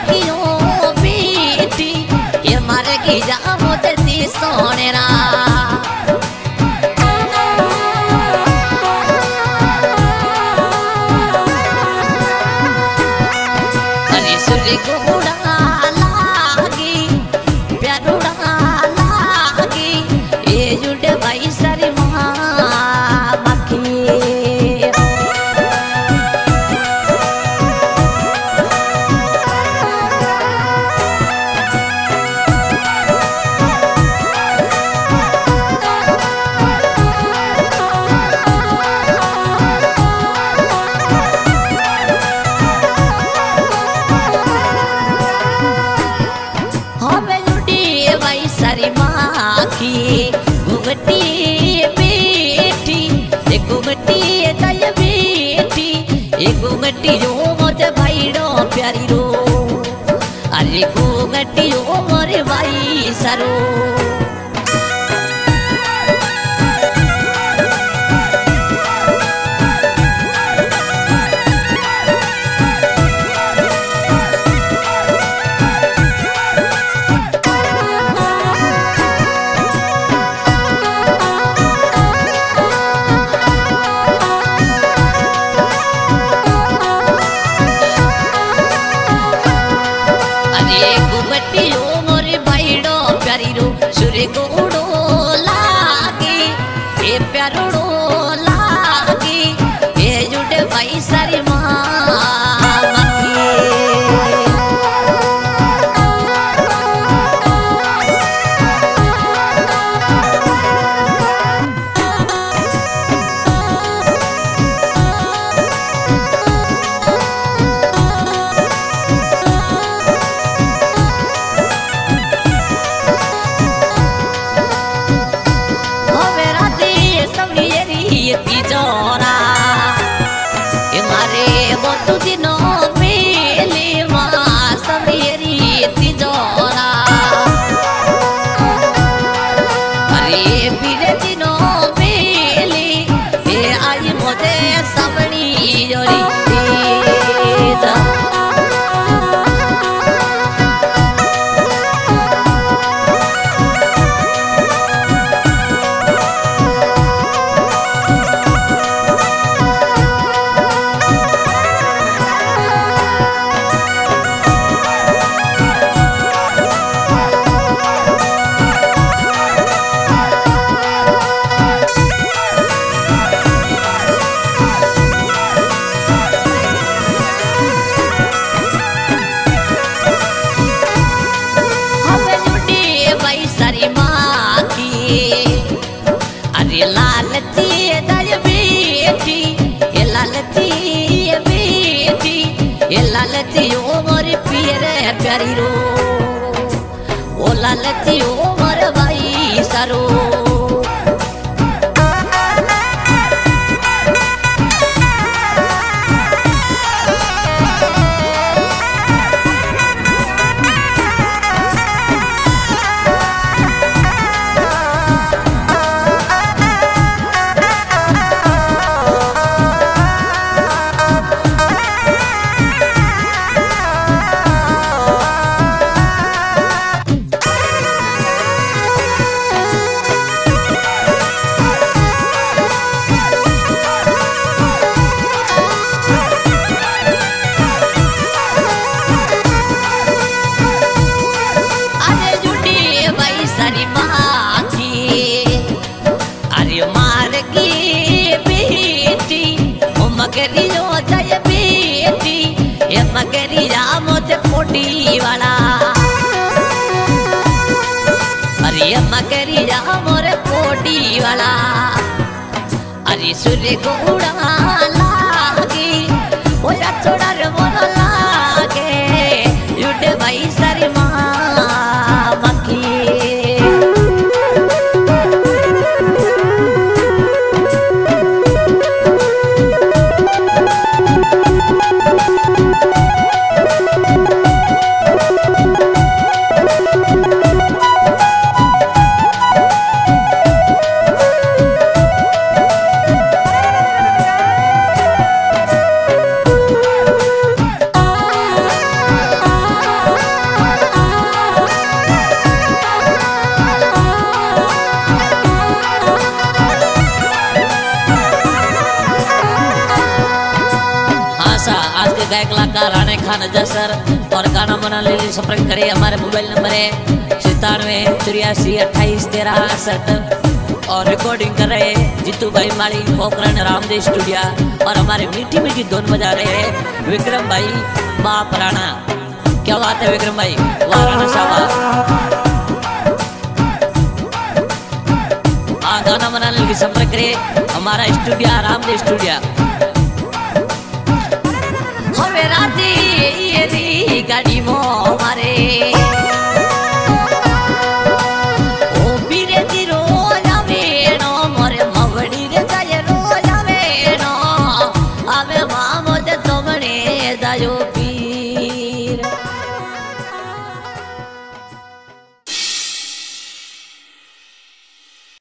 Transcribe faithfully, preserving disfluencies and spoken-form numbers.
कियो बेटी ये मारे की जामो तेती सोने रा अरे सुरे गोड़ा लागी प्यारोड़ा लागी ये जुड़े भाई सारी माँ सारी माँ की घुमटी बेटी ये घुमटी दया बेटी ये घुमटी जो मोरे भाई रो प्यारी रो अरे घुमटी जो मोरे भाई सारो सुरे गोड़ो लागी ये प्यारोड़ो लागी ये जुड़े भाई सारी माँ तिजोरा ये मारे वो तू दिनों मेले माँ सवेरी तिजोरा अरे पीले दिनों मेले ये आई मुझे सबनी जोरी अरे लालची दया बेटी ये लालची बेटी ये लालची ओ मोरे प्यारे प्यारी रो ओ लालची ओ मोरे भाई सारो मगरी जो जय बेटी ये मगरी राम से पोटी वाला अरे ये मगरी राम रे पोटी वाला अरे सूर्य गोड़ा लागी ओ या छोड़ा रे मन लागे युडे भाई सारी माँ मकी गायक कलाकार राणे खान जसर और गाना बनाने के लिए संपर्क करें। हमारे मोबाइल नंबर है सतानवे चौरासी अट्ठाईस तेरह अड़सठ और रिकॉर्डिंग कर रहे हैं जीतू भाई माली पोखरण रामदेव स्टूडियो और हमारे मीठी मीठी धुन बजा रहे हैं विक्रम भाई बाप राणा। क्या बात है विक्रम भाई, वाह राणा साहब। गाना बनाने के संपर्क करें हमारा स्टूडियो रामदेव स्टूडियो।